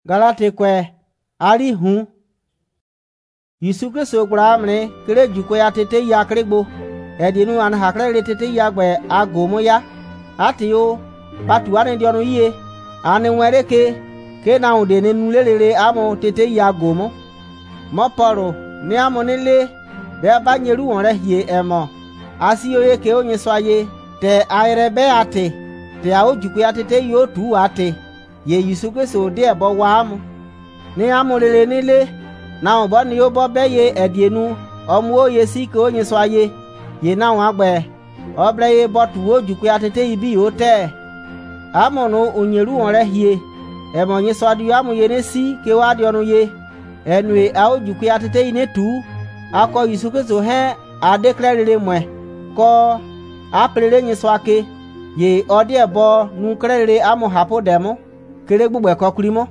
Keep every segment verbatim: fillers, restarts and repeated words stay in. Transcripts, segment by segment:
Galate kwe ali hu Yesu Kristo gbara amre kere jukwe ya tete ya kregbo edinu an hakre tete ya gbe agomo ya atiyo patu ane di onu iye ane nwere ke ke na ude ne nulelere amo tete ya gomo mo poro ni amo nile be ba nyeru won re hie emo asi oye ke onye so aye te aire be ate te a ojukwe ya tete yo tu ate ye Yesu Kristo de ebo wa amo ni amo lele nile na obo ni obo be ye edienu omu oye si ke onye so aye ye na won agbe obre ye botu ojukwe ya tete ibi o te amo no onyeru won re hie emo nyi so adu amu ye ne si ke wa di onu ye enwe a ojukwe ya tete ine tu akọ Yesu Kristo he a declare mwe ko aprere nyi so ake ye odi ebo nu krere amu hapo demo kere gbugbo eko kurimo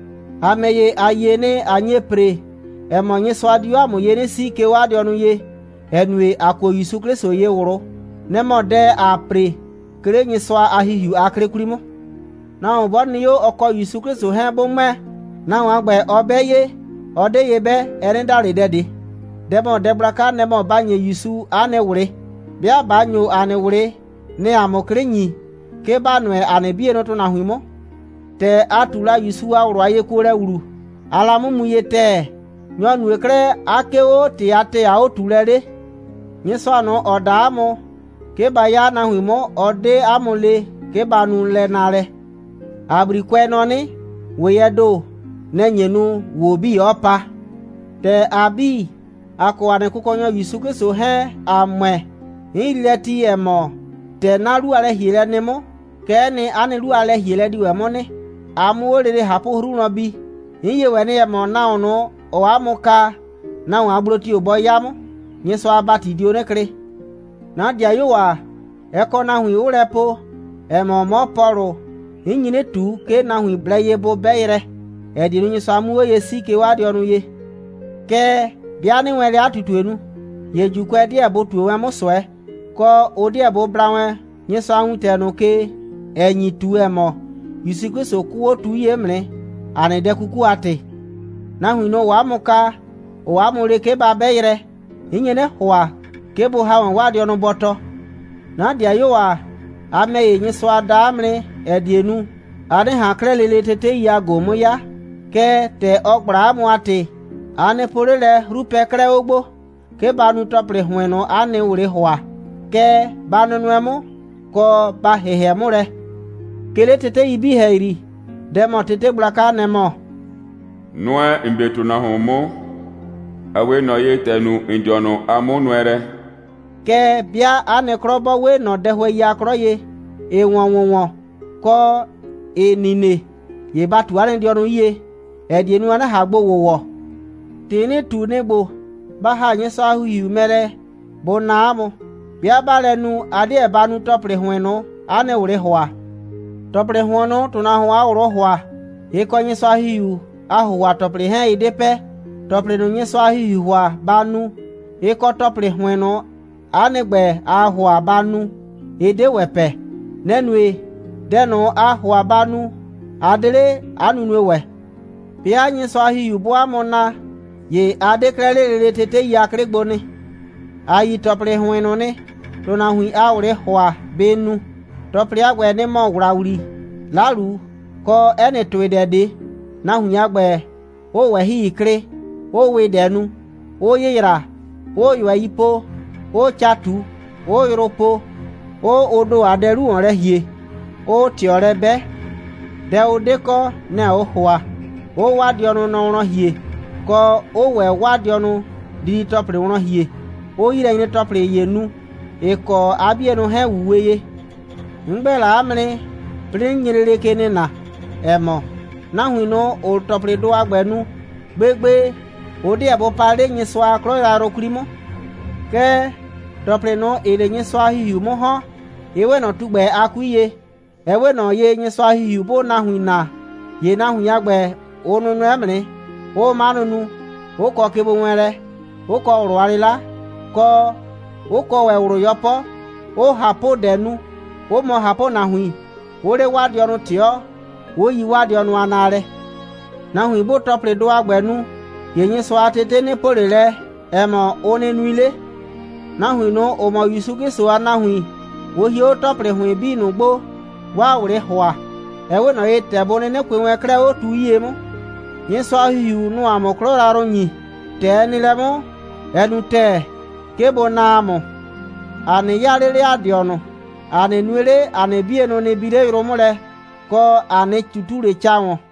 ameye aye ne anye pre emo nyi so adu amu ye ne si ke wa di onu ye enwe akọ Yesu Kristo ye woro ne mo de apre kere nyi so ahihu akre kurimo na obo ni yo ọkọ Yesu Kristo he bo me na wa gbe obe ye ode ye be erin dare dede demo debraka nemo banye Yesu ane wure bia banyo ane wure ne amokre nyi ke banwe ane bie no to na huimo te atula Yesu awro aye ko re wuru alamu muye te nyonu ekre akeo ti ate a otulere nyiso ano oda amo ke baya na huimo ode amole ke banu le nare abri kwe no ni weyedo nenyenu wo bi opa te abi ako ane kukonyo Yesu Kristo he amwe ileti emo te naru ale hile nemo ke ni ane ru ale hile diwe mo ni amu orere hapo huru no bi iye weni emo na ono o amuka na won abroti obo yamo nyeso abati di onekre na dia yowa eko na hu urepo emo mo poro inyine tu ke na hu bleye bo beire edinu nyeso amu oye si ke wa di onu ye ke bia ni nwere atutu enu ye jukwe di ebo tu we mo so e ko odi ebo brawe nyeso anwu tenu ke enyi tu emo Yesu Kristo ku otu ye mre ane de kuku ate na hu no wa muka o wa mure ke ba beire inyene hwa ke bo ha won wa di onu boto na dia yo wa ame ye nyeso ada mre edienu ade ha krelele tete ya gomo ya ke te ogbra mu ate ane porele rupe kre ogbo ke banu topre hweno ane ure hwa ke banu nwemo ko ba hehe mure kele tete ibi heiri demo tete blaka nemo noe imbetu na homo awe no ye tenu indiono amonwere ke bia ane krobo we no dehwe ya kroye e won won won ko enine ye batu ane ndiono ye edienu ana hagbo wowo tini tu negbo ba ha nyi so ahu yu mere bo na amu bia balenu ade e banu topre hweno ane ure hwa topre hwono tuna hwa uro hwa e ko nyi so ahu yu ahu wa topre he idepe topre no nyi so ahu yu hwa banu e ko topre hweno ane gbe ahu abanu ede wepe nenwe deno ahu abanu adere anunu we bia nyi so ahu yu bo amona ye adekrele tete ya kregbo ni ayi topre hweno ni to na hui awre hwa benu topre agwe ni mo wrawuri laru ko ene twedede na hu agbe o we hi ikre o we denu o yira o yo ipo o chatu o yoropo o odo aderu on re hie o ti ore be de odeko na o hwa o wa di onu no ron hie ko o we wa di onu di topre ron hie o yire ni topre yenu e ko abienu he wuweye ngbela amre prinyere kene na emo na hu no o topre do agbenu gbegbe odi ebo pare nyi so akro ra ro kurimo ke topre no ele nyi so ahihu mo ho ewe no tugbe akuye ewe no ye nyi so ahihu bo na hu na ye na hu ya gbe onu no emre o manunu o ko kebo nwere o ko ru arila ko o ko we ru yopo o hapo denu o mo hapo na hu o re wa di onu tio o yi wa di onu anare na hui bo tople do agbenu ye nyi so atete ne pole le emo one nuile na hui no o mo yusuke so na hui wo hi o tople hui bi nu gbo wa wure hwa ewe no ite bo ne kwenwe kra o tu ye mo nyi so ahu nu amokro raro nyi te ni le mo enu te kebo na mo ani yarere adiono ane nuere ane bieno ne bire romole ko ane tuture chawo